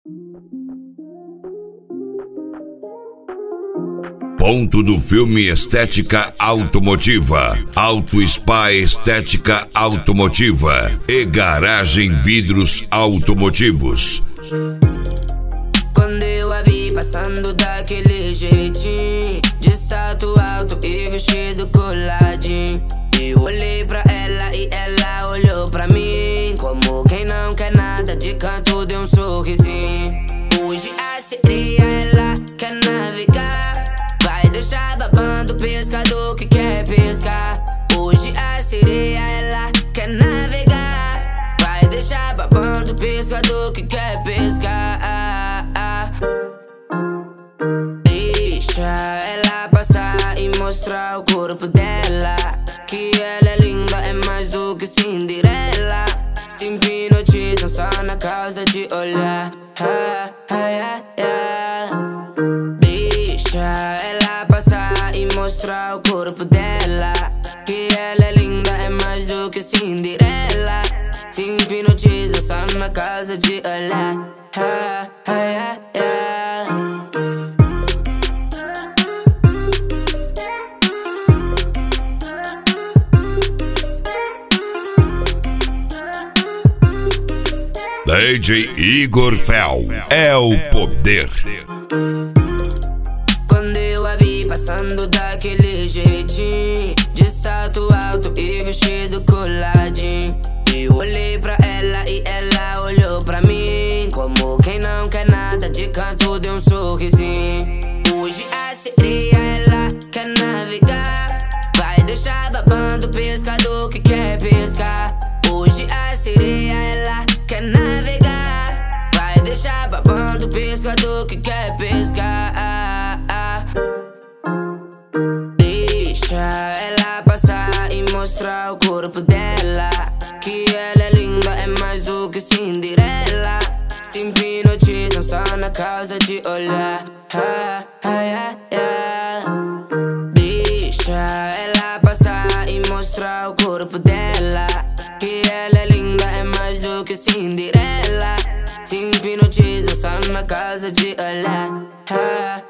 Ponto do filme Estética Automotiva, Auto Spa Estética Automotiva e Garagem Vidros Automotivos. Quando eu a vi passando daquele jeitinho, de salto alto e vestido coladinho, eu olhei pra ela e ela olhou pra mim, como quem não quer nada, de canto deu um sorrisinho. Hoje a sereia ela quer navegar, vai deixar babando o pescador que quer pescar. Hoje a sereia ela quer navegar, vai deixar babando o pescador que quer pescar. Deixa ela passar e mostrar o corpo dela, que ela é linda, é mais do que Cinderela. Se hipnotizam só na causa de olhar. Deixa ela passar e mostrar o corpo dela, que ela é linda, é mais do que Cinderela. Se hipnotiza só na causa de olhar. DJ Igor Fel é o poder. Quando eu a vi passando daquele jeitinho, de salto alto e vestido coladinho, eu olhei pra ela e ela olhou pra mim, como quem não quer nada, de canto deu um sorrisinho. Hoje a sereia ela quer navegar, vai deixar babando o pescador que quer pescar. Hoje a sereia ela quer navegar, vai deixar babando o pescador que quer pescar. Deixa ela passar e mostrar o corpo dela, que ela é linda, é mais do que Cinderela. Se hipnotizam só na causa de olhar. Deixa ela passar e mostrar o corpo dela, que ela é linda, é mais do que Cinderela. Se hipnotiza só na casa de olhar.